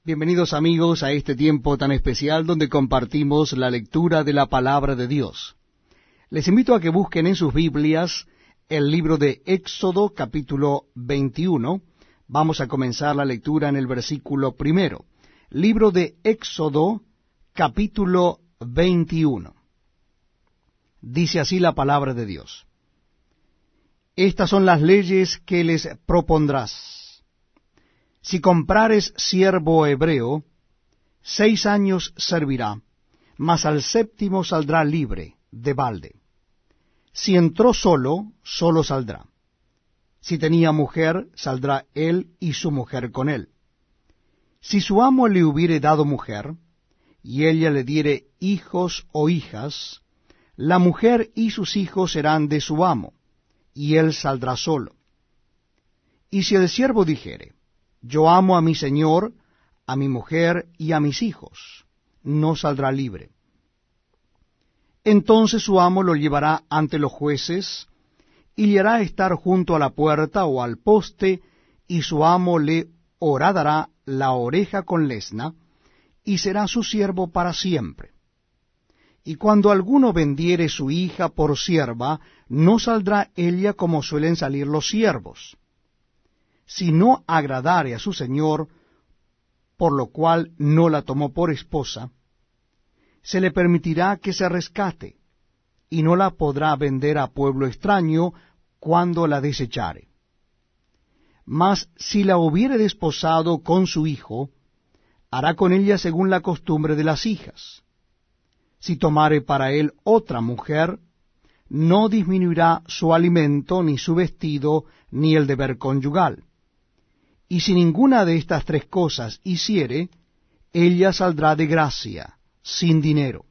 Bienvenidos amigos a este tiempo tan especial donde compartimos la lectura de la palabra de Dios. Les invito a que busquen en sus Biblias el libro de Éxodo capítulo 21. Vamos a comenzar la lectura en el versículo 1. Libro de Éxodo capítulo 21. Dice así la palabra de Dios. Estas son las leyes que les propondrás. Si comprares siervo hebreo, 6 años servirá, mas al 7º saldrá libre, de balde. Si entró solo, solo saldrá. Si tenía mujer, saldrá él y su mujer con él. Si su amo le hubiere dado mujer, y ella le diere hijos o hijas, la mujer y sus hijos serán de su amo, y él saldrá solo. Y si el siervo dijere, yo amo a mi señor, a mi mujer y a mis hijos, no saldrá libre. Entonces su amo lo llevará ante los jueces, y le hará estar junto a la puerta o al poste, y su amo le horadará la oreja con lesna, y será su siervo para siempre. Y cuando alguno vendiere su hija por sierva, no saldrá ella como suelen salir los siervos. Si no agradare a su señor, por lo cual no la tomó por esposa, se le permitirá que se rescate, y no la podrá vender a pueblo extraño cuando la desechare. Mas si la hubiere desposado con su hijo, hará con ella según la costumbre de las hijas. Si tomare para él otra mujer, no disminuirá su alimento, ni su vestido, ni el deber conyugal. Y si ninguna de estas 3 cosas hiciere, ella saldrá de gracia, sin dinero.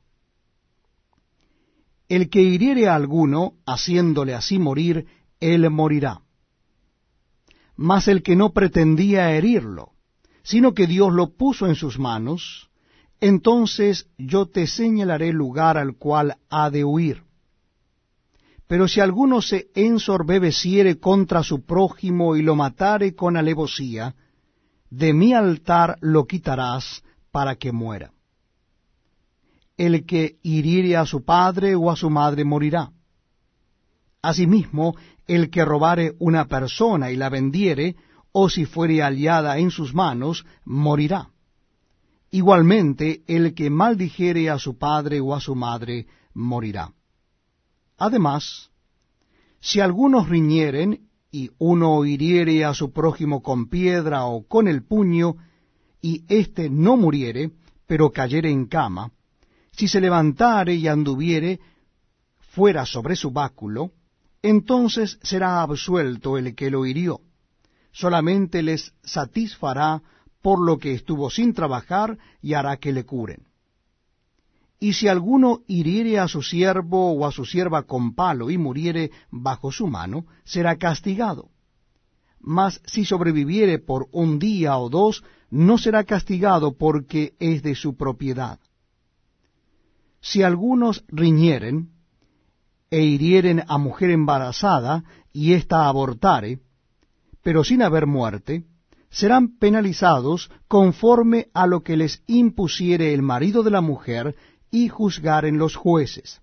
El que hiriere a alguno, haciéndole así morir, él morirá. Mas el que no pretendía herirlo, sino que Dios lo puso en sus manos, entonces yo te señalaré lugar al cual ha de huir. Pero si alguno se ensorbebeciere contra su prójimo y lo matare con alevosía, de mi altar lo quitarás para que muera. El que hiriere a su padre o a su madre morirá. Asimismo, el que robare una persona y la vendiere, o si fuere hallada en sus manos, morirá. Igualmente, el que maldijere a su padre o a su madre, morirá. Además, si algunos riñeren, y uno hiriere a su prójimo con piedra o con el puño, y éste no muriere, pero cayere en cama, si se levantare y anduviere fuera sobre su báculo, entonces será absuelto el que lo hirió. Solamente les satisfará por lo que estuvo sin trabajar, y hará que le curen. Y si alguno hiriere a su siervo o a su sierva con palo y muriere bajo su mano, será castigado. Mas si sobreviviere por 1 día o 2, no será castigado porque es de su propiedad. Si algunos riñeren e hirieren a mujer embarazada y ésta abortare, pero sin haber muerte, serán penalizados conforme a lo que les impusiere el marido de la mujer, y juzgaren los jueces.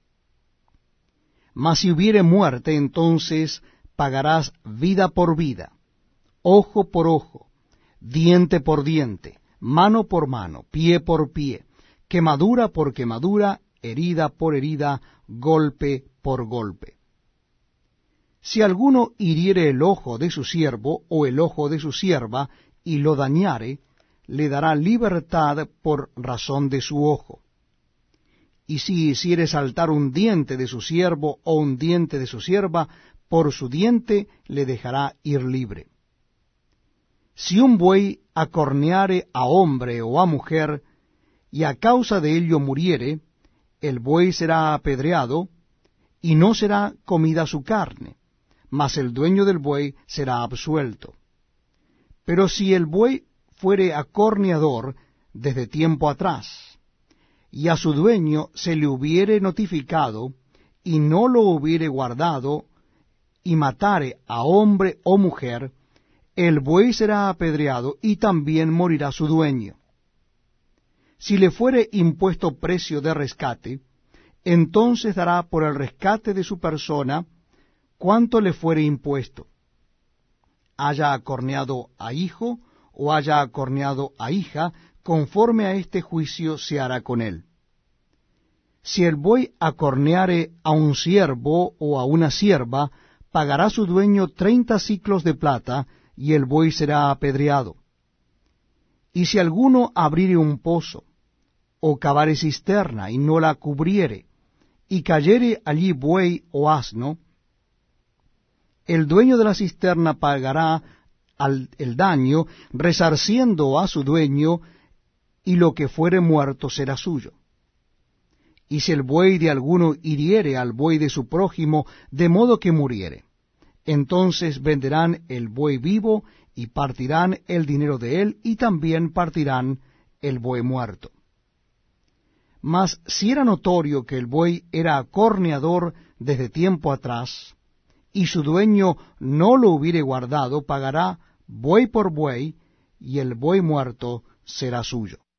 Mas si hubiere muerte, entonces pagarás vida por vida, ojo por ojo, diente por diente, mano por mano, pie por pie, quemadura por quemadura, herida por herida, golpe por golpe. Si alguno hiriere el ojo de su siervo o el ojo de su sierva, y lo dañare, le dará libertad por razón de su ojo. Y si hiciere saltar un diente de su siervo o un diente de su sierva, por su diente le dejará ir libre. Si un buey acorneare a hombre o a mujer, y a causa de ello muriere, el buey será apedreado, y no será comida su carne, mas el dueño del buey será absuelto. Pero si el buey fuere acorneador desde tiempo atrás, y a su dueño se le hubiere notificado, y no lo hubiere guardado, y matare a hombre o mujer, el buey será apedreado, y también morirá su dueño. Si le fuere impuesto precio de rescate, entonces dará por el rescate de su persona cuanto le fuere impuesto, haya acorneado a hijo o haya acorneado a hija, conforme a este juicio se hará con él. Si el buey acorneare a un siervo o a una sierva, pagará su dueño 30 siclos de plata, y el buey será apedreado. Y si alguno abriere un pozo, o cavare cisterna, y no la cubriere, y cayere allí buey o asno, el dueño de la cisterna pagará el daño, resarciendo a su dueño, y lo que fuere muerto será suyo. Y si el buey de alguno hiriere al buey de su prójimo, de modo que muriere, entonces venderán el buey vivo, y partirán el dinero de él, y también partirán el buey muerto. Mas si era notorio que el buey era acorneador desde tiempo atrás, y su dueño no lo hubiere guardado, pagará buey por buey, y el buey muerto será suyo.